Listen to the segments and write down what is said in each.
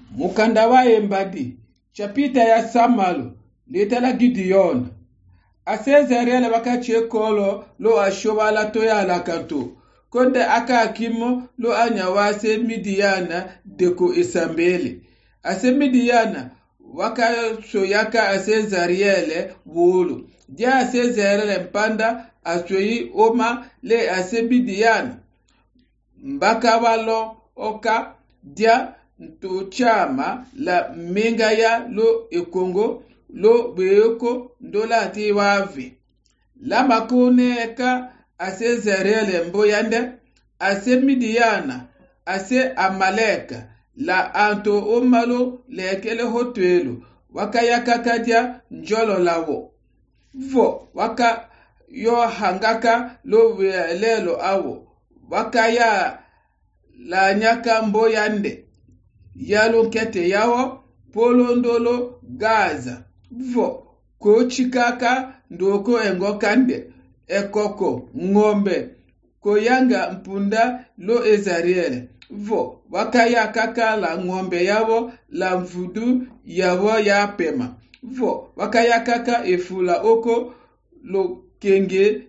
Mukanda wa embadi chapita ya Samalu litala Gideon asezerele wakache kolo lo ashoba la toya la kanto konde aka akimo lo anyawase Midiana deko isambele ase Midiana waka soyaka asezariele wolo dia asezerele mpanda asoi oma le ase Midiana mbaka walo oka dia ntochama la menga ya lo ekongo lo beoko ndola ati wave la makoneka ase zerele mboyande ase Midiana ase Amaleka la anto omalo lekele hotwelo waka yakakadia njolo lawo vo waka yo hangaka lo welelo awo waka ya la nyaka mboyande yalo kete yawo polo ndolo Gaza vo kochikaka ndoko engokande ekoko ngombe koyanga mpunda lo Ezariele vo wakaya kaka la ngombe yawo la mfudu yawo ya pema vo wakaya kaka efula oko lo kenge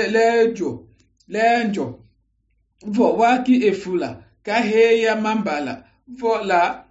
lenjo vo waki efula kaheya mambala vo la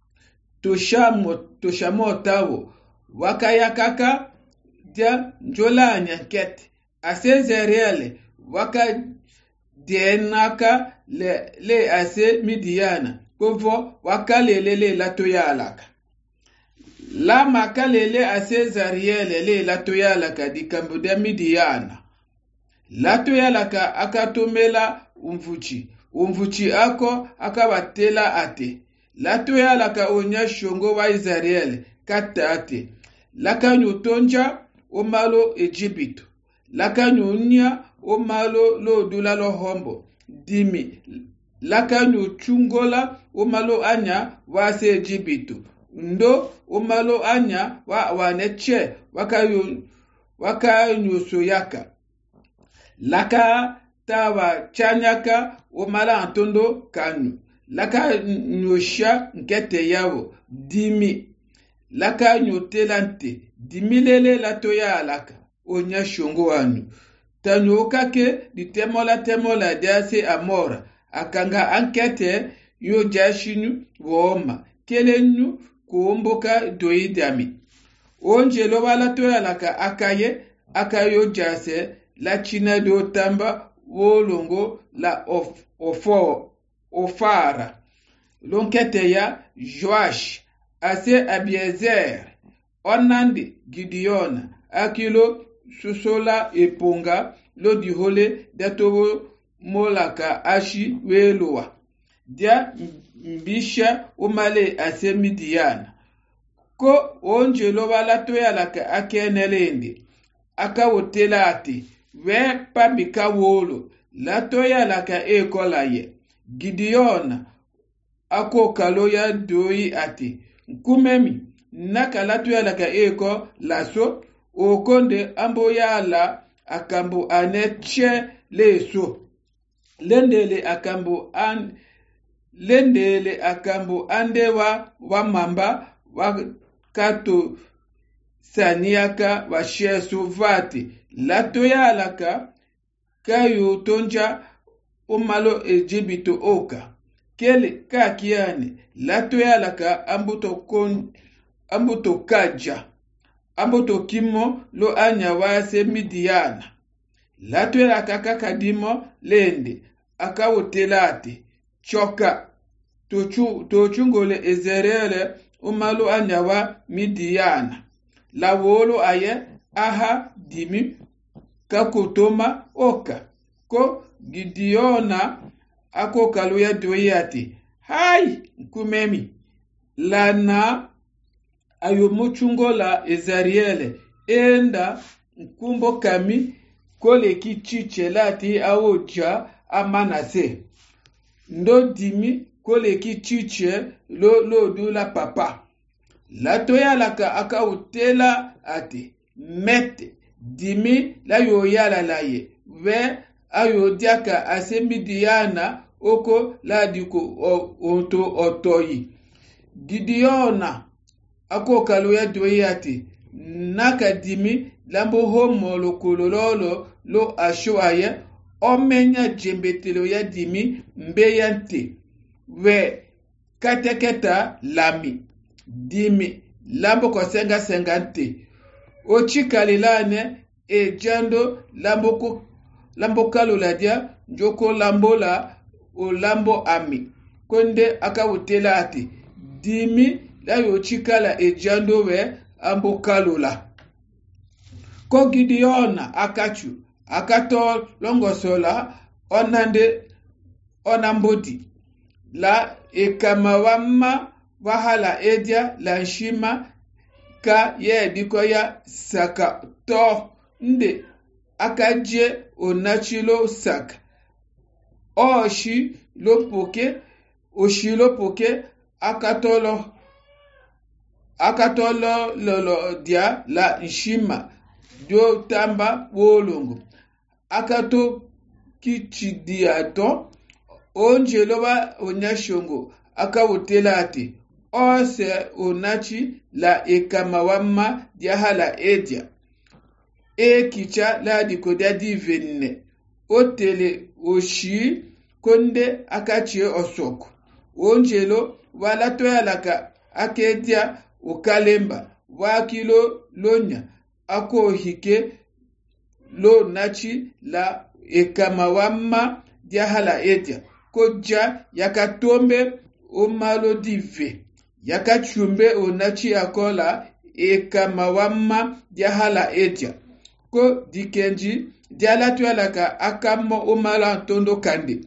toshamo tawo wakaya kaka dia njola nyankete asezerele waka dienaka le ase Midiana kovo wakalele la toyalaka la makalele asezariele le la toyalaka dikambuda Midiana la toyalaka akatomela umvuchi ako akabatela ate la toyalaka onya shongo wa Israeli kata ate laka nyutonja omalo Ejibito laka nyunya omalo lo dula lo hombo dimi laka nyuchungola omalo anya wase Ejibito ndo omalo anya waneche waka nyusoyaka laka tawa chanyaka omala antondo kanu laka nyosha nkete yawo dimi laka nyotelante dimilele la toya alaka onya shongo wanu tanyokake temola diase amora akanga ankete yo jashinu woma kelenu kuomboka doidami onjelo wala toya alaka akayo jase la china do tamba wolongo la Ofara lonkete ya Joash ase Abiezer onandi Gideon akilo susola eponga lo dihole datowo molaka ashi welowa dia mbisha umale ase Midiana ko onjelo wala toyalaka akenelende akawotela ati we pamika wolo la toyalaka ekolaye Gideon ako kaloya doi ati nkumemi naka la toyalaka eko laso okonde amboya la akambo aneche leso lendele akambo andewa wa mamba wa kato saniaka wa shesu vati la toyalaka kayo tonja omalo Ejibito oka kele kakiane la toyalaka ambuto kaja ambuto kimo lo anya wase Midiana la toyalaka kakadimo lende akawotelate choka tochungole Ezerele omalo anya wa Midiana la wolo aye aha dimi kakotoma oka ko Gideona ako kaluya doyati hai nkumemi lana ayomuchungola Ezariele enda nkumbo kami kole kichiche lati awoja amanase ndo dimi kole kichiche lo dula papa la toyalaka akautela ati mete dimi la yoyala laye we ayo diaka ase Midiana oko la diko onto otoyi Gideona akokalo ya doyati naka dimi lambo homo lo kolololo lo ashoaya omenya jembetelo ya dimi mbeyante we kateketa lami dimi lambo kosenga sengante ochikalilane e jando lambo kaluladia njoko lambo la o lambo ami konde akawutela ati dimi la yochikala e jando we ambo kalula ko Gideona akachu akato longosola onambodi la ekamawama wahala edia la nshima ka ye dikoya saka to nde akaje onachilo saka oshi lopoke akatolo lolo dia la nshima dio tamba wolongo akato kichidiato onjeloba onyashongo akawutela ati ose onachi la ekamawama diahala edia kicha la dikodia divenne otele oshi konde akachie osoko onjelo wala toyalaka akedia ukalemba wakilo lonya ako hike lo nachi la ekamawama diahala edia koja yakatombe omalo dive yakachumbe onachi akola ekamawama diahala edia ko dikenji diala tualaka akamo omala tondo kande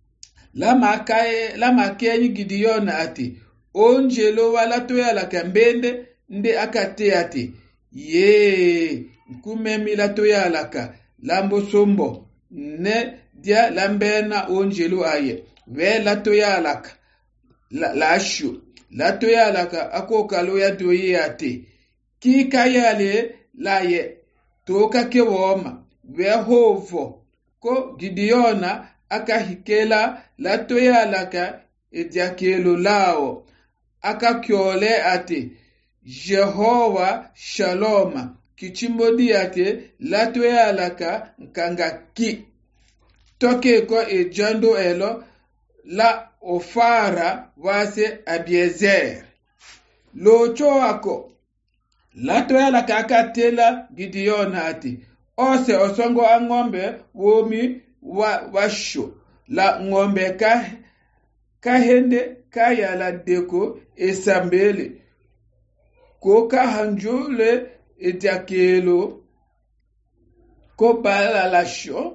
lama kenyi Gideona ati onjelo wala toyalaka mbende nde akate ati ye nkumemi la toyalaka lambo sombo ne dia lambena onjelo aye we la toyalaka la ashu la toyalaka akokalo ya doye ati kikayale laye toka kewoma we hovo ko Gideona akahikela la toyalaka ediakelo lao akakyole ati Jehova Shaloma kichimbodi ate la toyalaka nkanga ki toke ko ejando elo la ofara wase Abiezer locho ako la toyalaka akatela Gideona ati ose osongo angombe womi washo la ngombe kahende kayala deko esambele ko kahanjule etiakelo ko bala lasho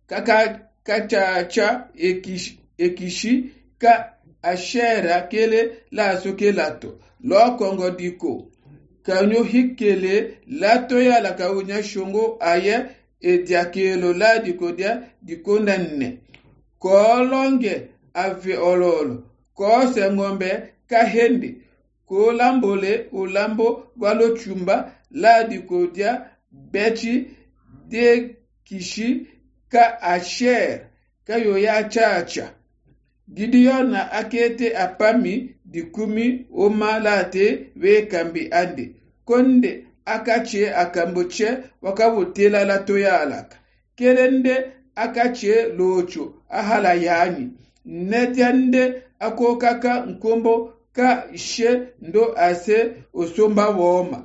kachacha ekishi ka ashera kele la sokelato lo kongo diko kanyo hikele lato ya la kaunya shongo aya etiakelo la dikodia dikondanne kolonge ave ololo ko sengombe kahende ko lambole ulambo walo chumba la dikodia bechi de kishi ka asher kayo ya chacha Gideona akete apami dikumi omalate we kambi ande konde akache akamboche wakawutela la toyalaka kelende akache locho ahala yani netiande akokaka nkombo ka she ndo ase osomba woma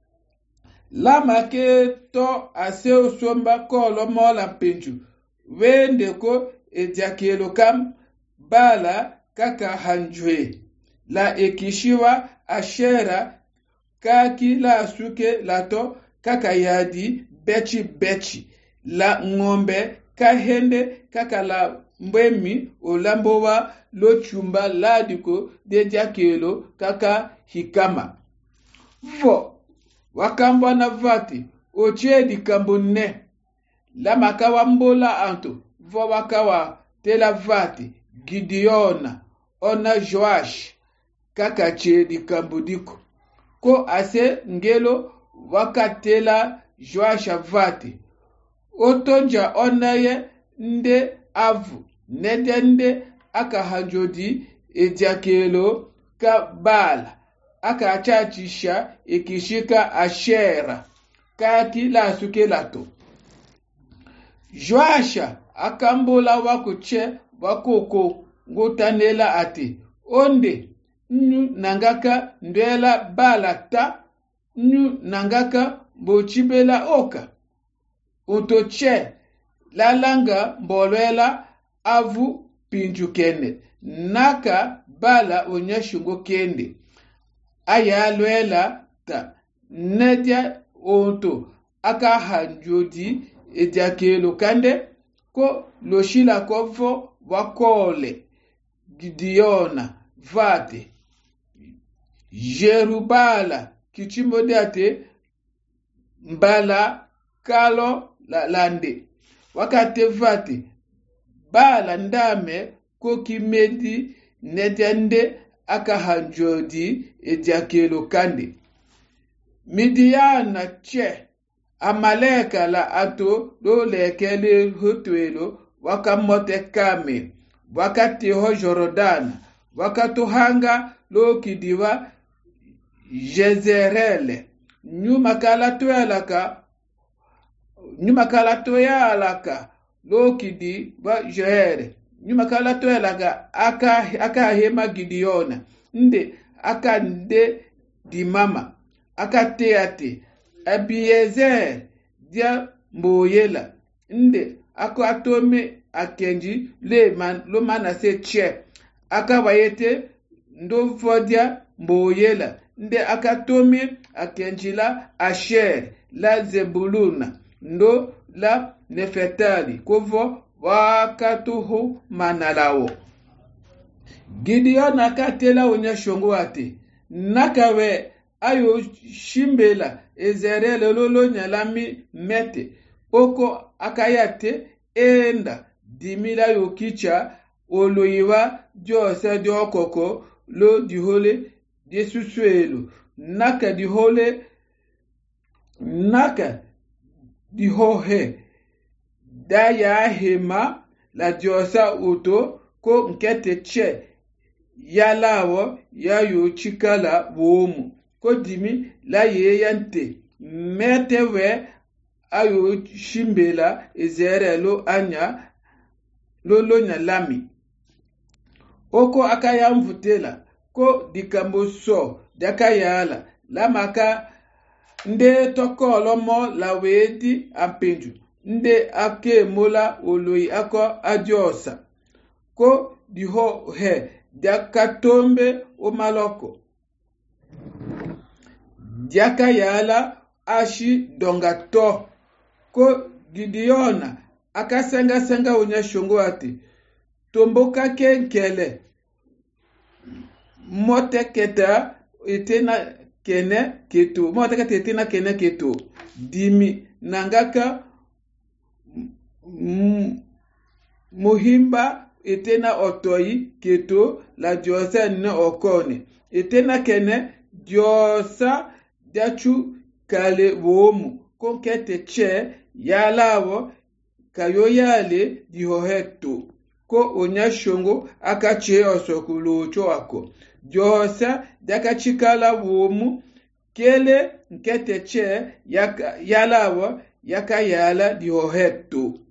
lama ke to ase osomba kolo mola penchu wende ko etiakelo kam bala kaka hanjwe la ekishiwa ashera kaki la suke lato kaka yadi bechi la ngombe kahende kaka la mbemi olambowa lo chumba ladiko de jakelo kaka hikama vo wakamba na vati ochedi kambone la makawa mbola anto vo wakawa tela vati Gideona ona Joash kaka chedi kambudiko ko ase ngelo wakatela Joash vati otonja onaye nde avu nedende aka hanjodi ediakelo ka Bala akachachisha ikishika Ashera kaki la sukelato. Joasha akambula wakuche wakoko ngutanela ati onde nyu nangaka ndwela Bala ta nyu nangaka bochibela oka utoche lalanga mbolwela avu pinju kene naka Bala onyeshungo kende ayalwela ta nedya onto aka hanjodi ediakelo kande ko loshila kovo wakole Gideona vate Jerubala kichimodate mbala kalo la lande wakate vate Bala ndame ko kimedi nedende aka hanjodi ediakelo kande Midiana che Amaleka la ato lo lekele hotwelo wakamote kame wakati ho Jorodana wakatuhanga lo kidiwa Jezerele nyuma kala toyalaka lo kidi wa Jere nyuma kala toyalaka aka hema Gideona nde aka nde dimama aka teate Abiezer dia mboyela nde ako atome akenji lo manase che aka wayete ndo vodia mboyela nde akatome akenji la Asher la Zebuluna ndo la Nefetali kovo wakatuhu manalawo. Gideon akatela onyeshongo ate nakawe ayo shimbela ezerele lolo nyalami mete oko akayate enda dimila yokicha oloyiwa jose diokoko lo dihole diesusuelo naka dihohe daya hema la diosa uto ko nkete che yalawo yayo chikala womu ko dimi la yeyante metewe ayo shimbela ezerelo anya lolo nyalami oko akaya mvutela ko dikamboso dakayala lamaka nde tokolo mo la wedi ampenju nde ake mola oloi ako adiosa ko diho he dakatombe o maloko diakayala ashi dongato ko Gideona akasenga onyeshongo ati tomboka kenkele moteketa etena kene keto moteketa etena kene keto dimi nangaka muhimba etena otoi keto la diosa ne okone etena kene diosa dachu kale womu konkete che yalawo kayoyale dihoheto ko onyashongo akache osokulucho ako diosa dakachikala womu kele nkete che yalawo yakayala dihoheto